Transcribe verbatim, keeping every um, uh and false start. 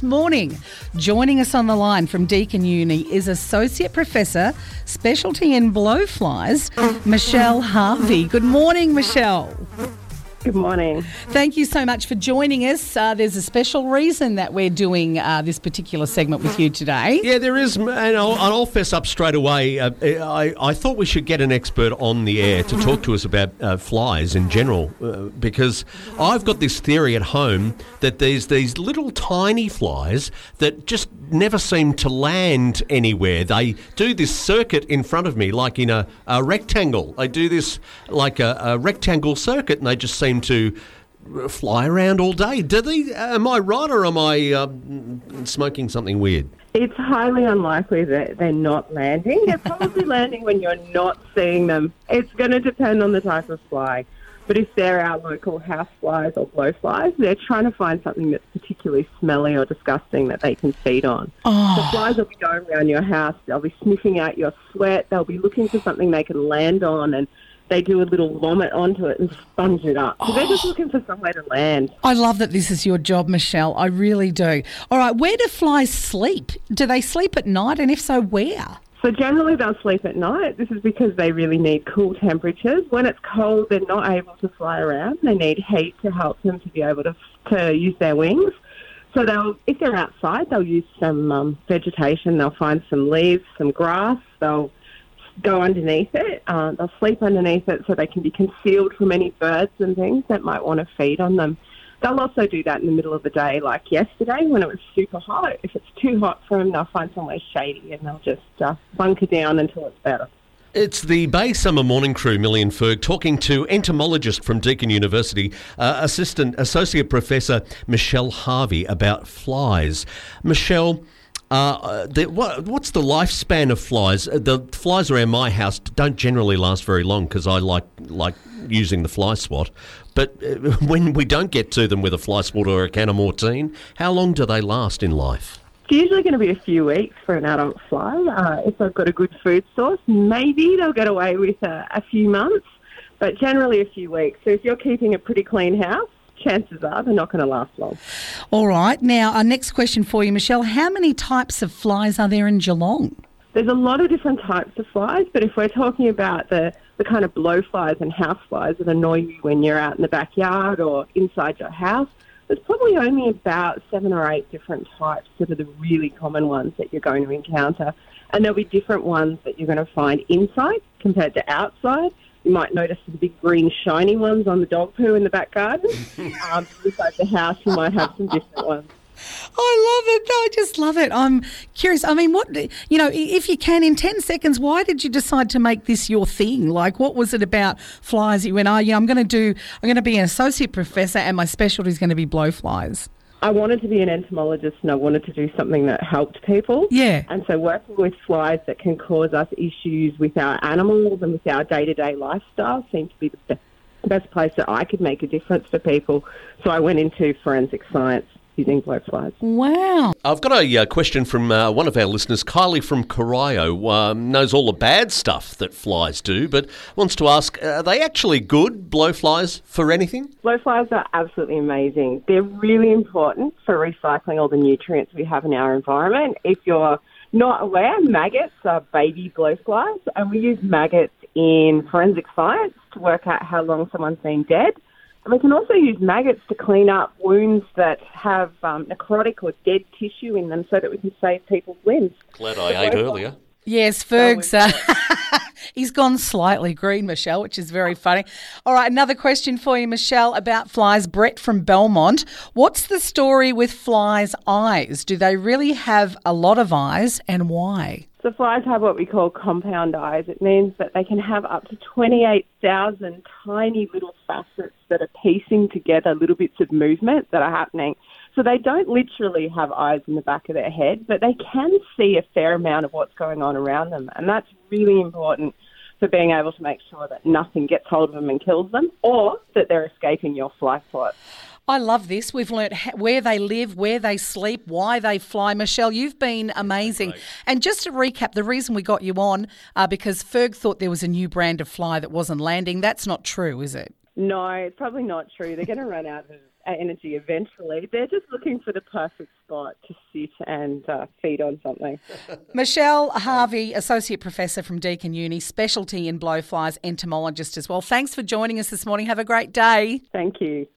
this morning. Joining us on the line from Deakin Uni is Associate Professor, Specialty in Blowflies, Michelle Harvey. Good morning, Michelle. Good morning. Thank you so much for joining us. Uh, there's a special reason that we're doing uh, this particular segment with you today. Yeah, there is, and I'll, I'll fess up straight away. Uh, I, I thought we should get an expert on the air to talk to us about uh, flies in general, uh, because I've got this theory at home that there's these little tiny flies that just never seem to land anywhere. They do this circuit in front of me like in a, a rectangle. They do this like a, a rectangle circuit, and they just seem to fly around all day. Do they? Am I right, or am I uh, smoking something weird? It's highly unlikely that they're not landing. They're probably landing when you're not seeing them. It's going to depend on the type of fly. But if they're our local house flies or blowflies, they're trying to find something that's particularly smelly or disgusting that they can feed on. Oh. The flies will be going around your house. They'll be sniffing out your sweat. They'll be looking for something they can land on, and they do a little vomit onto it and sponge it up. So they're just looking for somewhere to land. I love that this is your job, Michelle. I really do. All right, where do flies sleep? Do they sleep at night, and if so, where? So generally they'll sleep at night. This is because they really need cool temperatures. When it's cold, they're not able to fly around. They need heat to help them to be able to to use their wings. So they'll, if they're outside, they'll use some um, vegetation. They'll find some leaves, some grass. They'll go underneath it. Uh, they'll sleep underneath it so they can be concealed from any birds and things that might want to feed on them. They'll also do that in the middle of the day, like yesterday when it was super hot. If it's too hot for them, they'll find somewhere shady and they'll just uh, bunker down until it's better. It's the Bay Summer Morning Crew, Millie and Ferg, talking to entomologist from Deakin University, uh, Assistant Associate Professor Michelle Harvey, about flies. Michelle, Uh, the, what, what's the lifespan of flies? The flies around my house don't generally last very long because I like like using the fly swat. But uh, when we don't get to them with a fly swat or a can of Mortine, how long do they last in life? It's usually going to be a few weeks for an adult fly. Uh, if they've got a good food source, maybe they'll get away with a, a few months, but generally a few weeks. So if you're keeping a pretty clean house, chances are they're not going to last long. All right. Now, our next question for you, Michelle. How many types of flies are there in Geelong? There's a lot of different types of flies, but if we're talking about the, the kind of blowflies and house flies that annoy you when you're out in the backyard or inside your house, there's probably only about seven or eight different types that are the really common ones that you're going to encounter. And there'll be different ones that you're going to find inside compared to outside. You might notice some big green shiny ones on the dog poo in the back garden. um, inside the house, you might have some different ones. I love it. I just love it. I'm curious. I mean, what, you know, if you can, in ten seconds, why did you decide to make this your thing? Like, what was it about flies? You went, oh, yeah, I'm going to do, I'm going to be an associate professor and my specialty is going to be blowflies. I wanted to be an entomologist and I wanted to do something that helped people. Yeah. And so working with flies that can cause us issues with our animals and with our day-to-day lifestyle seemed to be the best, best place that I could make a difference for people. So I went into forensic science using blowflies. Wow. I've got a uh, question from uh, one of our listeners, Kylie from Corio, um, knows all the bad stuff that flies do, but wants to ask, uh, are they actually good, blowflies, for anything? Blowflies are absolutely amazing. They're really important for recycling all the nutrients we have in our environment. If you're not aware, maggots are baby blowflies, and we use maggots in forensic science to work out how long someone's been dead. And we can also use maggots to clean up wounds that have um, necrotic or dead tissue in them so that we can save people's limbs. Glad I ate earlier. Yes, Ferg's, uh, he's gone slightly green, Michelle, which is very funny. All right, another question for you, Michelle, about flies. Brett from Belmont. What's the story with flies' eyes? Do they really have a lot of eyes, and why? So flies have what we call compound eyes. It means that they can have up to twenty-eight thousand tiny little facets that are piecing together little bits of movement that are happening. So they don't literally have eyes in the back of their head, but they can see a fair amount of what's going on around them. And that's really important for being able to make sure that nothing gets hold of them and kills them, or that they're escaping your fly plot. I love this. We've learnt where they live, where they sleep, why they fly. Michelle, you've been amazing. Great. And just to recap, the reason we got you on, uh, because Ferg thought there was a new brand of fly that wasn't landing. That's not true, is it? No, it's probably not true. They're going to run out of energy eventually. They're just looking for the perfect spot to sit and uh, feed on something. Michelle Harvey, Associate Professor from Deakin Uni, specialty in blowflies, entomologist as well. Thanks for joining us this morning. Have a great day. Thank you.